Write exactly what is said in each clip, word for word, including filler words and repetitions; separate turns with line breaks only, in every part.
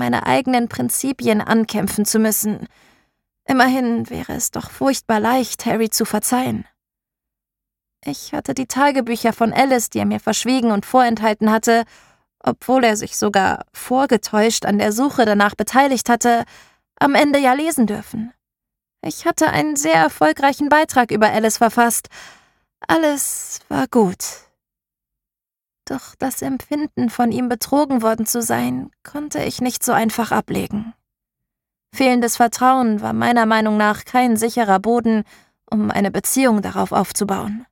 meine eigenen Prinzipien ankämpfen zu müssen. Immerhin wäre es doch furchtbar leicht, Harry zu verzeihen. Ich hatte die Tagebücher von Alice, die er mir verschwiegen und vorenthalten hatte, obwohl er sich sogar vorgetäuscht an der Suche danach beteiligt hatte, am Ende ja lesen dürfen. Ich hatte einen sehr erfolgreichen Beitrag über Alice verfasst. Alles war gut. Doch das Empfinden, von ihm betrogen worden zu sein, konnte ich nicht so einfach ablegen. Fehlendes Vertrauen war meiner Meinung nach kein sicherer Boden, um eine Beziehung darauf aufzubauen.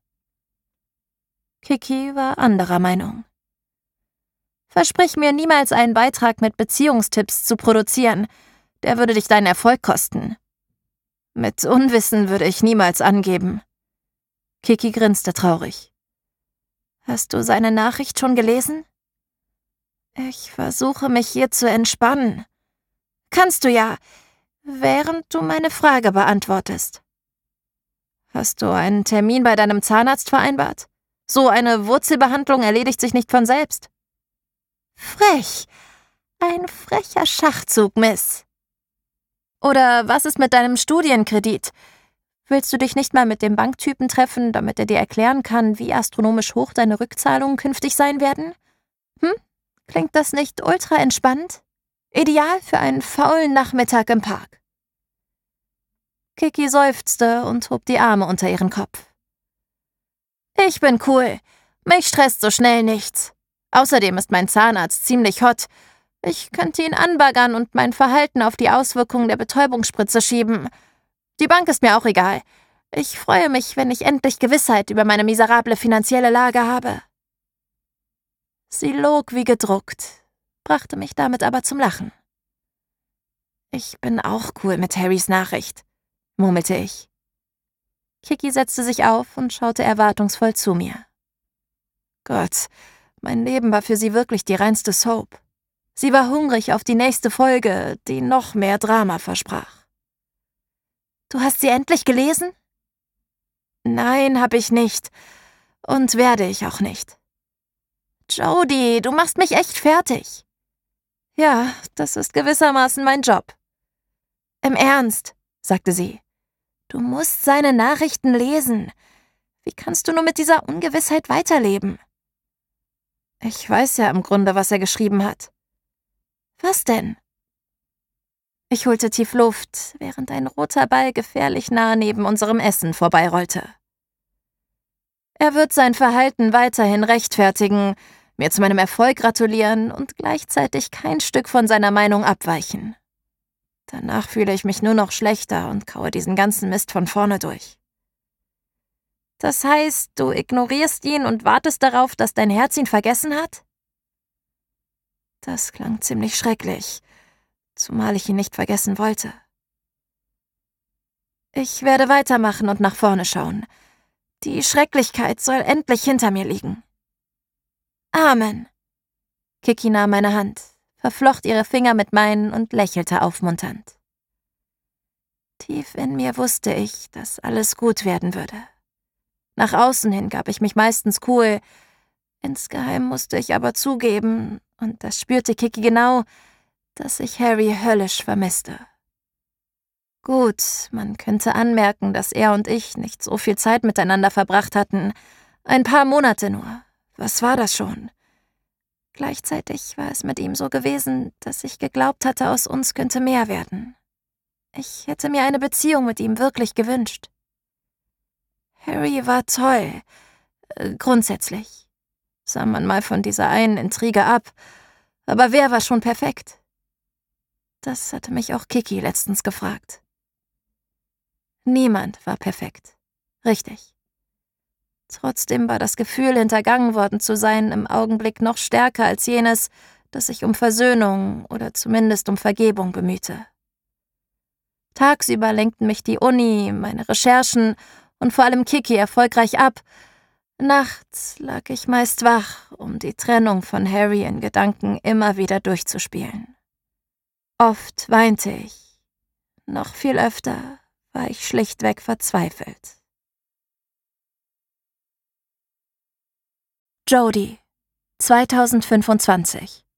Kiki war anderer Meinung. Versprich mir niemals einen Beitrag mit Beziehungstipps zu produzieren. Der würde dich deinen Erfolg kosten. Mit Unwissen würde ich niemals angeben. Kiki grinste traurig. Hast du seine Nachricht schon gelesen? Ich versuche mich hier zu entspannen. Kannst du ja, während du meine Frage beantwortest. Hast du einen Termin bei deinem Zahnarzt vereinbart? So eine Wurzelbehandlung erledigt sich nicht von selbst. Frech. Ein frecher Schachzug, Miss. Oder was ist mit deinem Studienkredit? Willst du dich nicht mal mit dem Banktypen treffen, damit er dir erklären kann, wie astronomisch hoch deine Rückzahlungen künftig sein werden? Hm? Klingt das nicht ultra entspannt? Ideal für einen faulen Nachmittag im Park. Kiki seufzte und hob die Arme unter ihren Kopf. Ich bin cool. Mich stresst so schnell nichts. Außerdem ist mein Zahnarzt ziemlich hot. Ich könnte ihn anbaggern und mein Verhalten auf die Auswirkungen der Betäubungsspritze schieben. Die Bank ist mir auch egal. Ich freue mich, wenn ich endlich Gewissheit über meine miserable finanzielle Lage habe. Sie log wie gedruckt, brachte mich damit aber zum Lachen. Ich bin auch cool mit Harrys Nachricht, murmelte ich. Kiki setzte sich auf und schaute erwartungsvoll zu mir. Gott, mein Leben war für sie wirklich die reinste Soap. Sie war hungrig auf die nächste Folge, die noch mehr Drama versprach. Du hast sie endlich gelesen? Nein, hab ich nicht. Und werde ich auch nicht. Jodie, du machst mich echt fertig. Ja, das ist gewissermaßen mein Job. Im Ernst, sagte sie. Du musst seine Nachrichten lesen. Wie kannst du nur mit dieser Ungewissheit weiterleben? Ich weiß ja im Grunde, was er geschrieben hat. Was denn? Ich holte tief Luft, während ein roter Ball gefährlich nah neben unserem Essen vorbeirollte. Er wird sein Verhalten weiterhin rechtfertigen, mir zu meinem Erfolg gratulieren und gleichzeitig kein Stück von seiner Meinung abweichen. Danach fühle ich mich nur noch schlechter und kaue diesen ganzen Mist von vorne durch. Das heißt, du ignorierst ihn und wartest darauf, dass dein Herz ihn vergessen hat? Das klang ziemlich schrecklich, zumal ich ihn nicht vergessen wollte. Ich werde weitermachen und nach vorne schauen. Die Schrecklichkeit soll endlich hinter mir liegen. Amen. Kiki nahm meine Hand, verflocht ihre Finger mit meinen und lächelte aufmunternd. Tief in mir wusste ich, dass alles gut werden würde. Nach außen hin gab ich mich meistens cool. Insgeheim musste ich aber zugeben, und das spürte Kiki genau, dass ich Harry höllisch vermisste. Gut, man könnte anmerken, dass er und ich nicht so viel Zeit miteinander verbracht hatten. Ein paar Monate nur. Was war das schon? Gleichzeitig war es mit ihm so gewesen, dass ich geglaubt hatte, aus uns könnte mehr werden. Ich hätte mir eine Beziehung mit ihm wirklich gewünscht. Harry war toll. Äh, grundsätzlich. Sah man mal von dieser einen Intrige ab. Aber wer war schon perfekt? Das hatte mich auch Kiki letztens gefragt. Niemand war perfekt. Richtig. Trotzdem war das Gefühl, hintergangen worden zu sein, im Augenblick noch stärker als jenes, das sich um Versöhnung oder zumindest um Vergebung bemühte. Tagsüber lenkten mich die Uni, meine Recherchen und vor allem Kiki erfolgreich ab. Nachts lag ich meist wach, um die Trennung von Harry in Gedanken immer wieder durchzuspielen. Oft weinte ich. Noch viel öfter war ich schlichtweg verzweifelt. Jodie, zweitausendfünfundzwanzig.